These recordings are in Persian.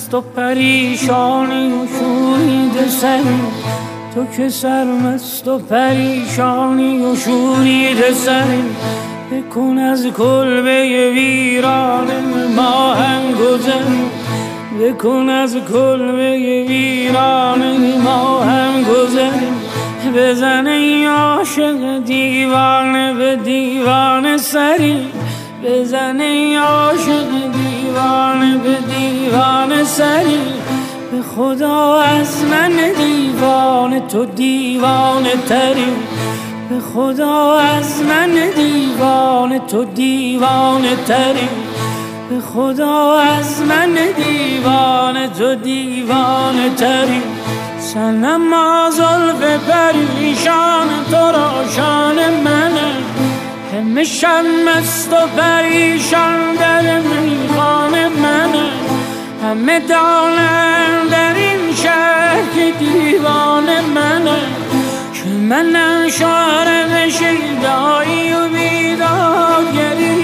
سرمست و پریشانی و شورید سری، تو که سرمست و پریشانی و شورید سری، بکن از کلبه ویران ما هم گذری، بکن از کلبه ویران ما هم گذری، بزن ای عاشق دیوانه به دیوانه سری، بزن ای عاشق دیوانه به دیوانه سری، به خدا از من دیوانه تو دیوانه تری، به خدا از من دیوانه تو دیوانه تری، به خدا از من دیوانه تو دیوانه تری. صنما زلف پریشان تو را شان منه، همه شب مست و پریشان در میخانه منه، همه دانم در این شهر که دیوانه منه، که منم شارم شیدایی و بیدادگری،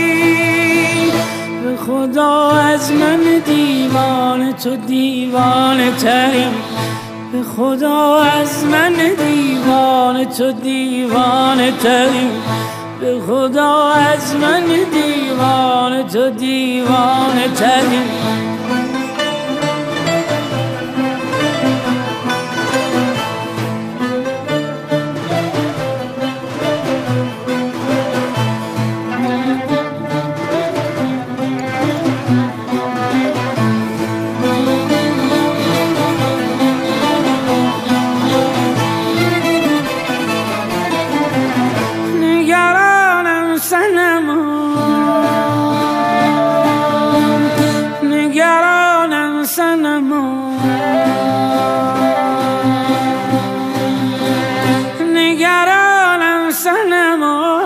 به خدا از من دیوانه تو دیوانه تری، به خدا از من دیوانه تو دیوانه تری، به خدا از من دیوانه تو دیوانه تری. نگرانم صنما، نگرانم صنما،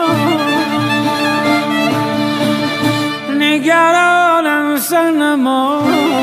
نگرانم صنما،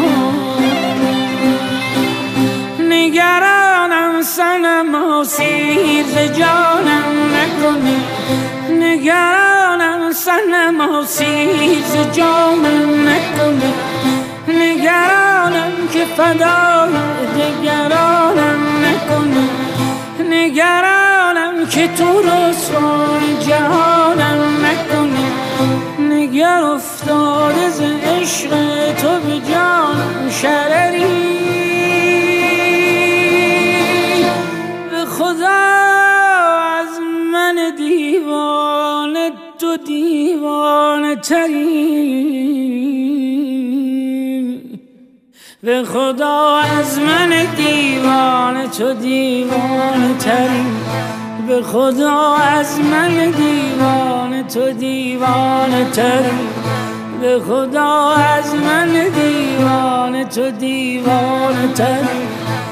نگرانم صنما، سیر ز جانم نکنی، نگرانم صنما، سیر ز جانم نکنی، نگرانم که فدای دگرانم نکنی، نگرانم که تو رسوای جهانم نکنی، نگر افتاده ز عشق تو به جانم شرری، به خدا از من دیوانه تو دیوانه تری، به خدا از من دیوانه تو دیوانه تری، به خدا از من دیوانه تو دیوانه تری، به خدا از من دیوانه تو دیوانه تری.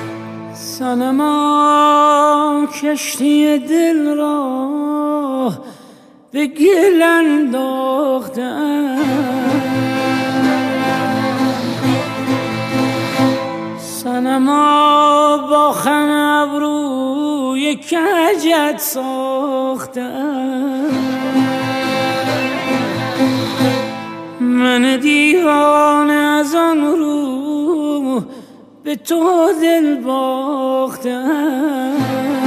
صنما کشتی دل را به گل انداخته‌ام، صنما با خم ابروی کجت ساخته‌ام، من دیوانه از آن رو به تو دل باخته‌ام،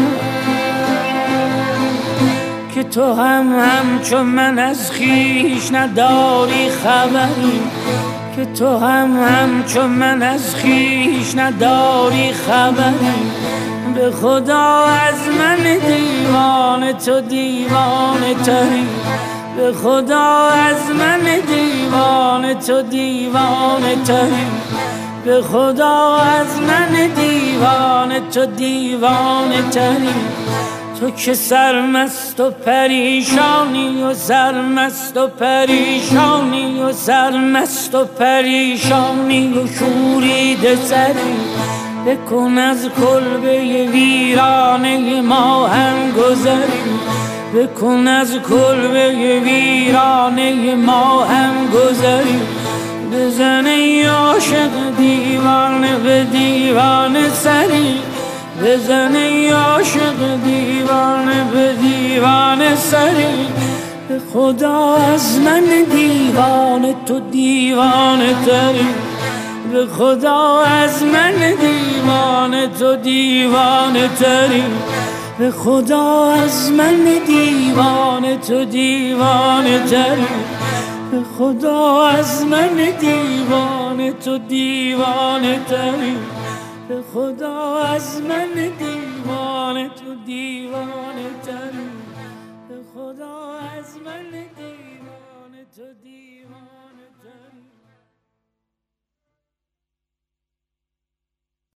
که تو همچون من از خویش نداری خبری، که تو همچون من از خویش نداری خبری، به خدا از من دیوانه تو دیوانه تری، به خدا از من دیوانه تو دیوانه تری، به خدا از من دیوانه تو دیوانه تری، تو که سرمست و پریشانی و سرمست و پریشانی و سرمست و پریشانی و شورید سری، بکن از کلبه ویرانه ما هم گذری، بکن از کلبه ویرانه ما هم گذری، بزن ای عاشق دیوانه به دیوانه سری، بزن ای عاشق دیوانه به دیوانه سری، به خدا از من دیوانه تو دیوانه تری، به خدا از من دیوانه تو دیوانه تری، به خدا از من دیوانه تو دیوانه تری، به خدا از من دیوانه تو دیوانه تری، به خدا از من دیوانه تو دیوانه تری، به خدا از من دیوانه تو دیوانه تری.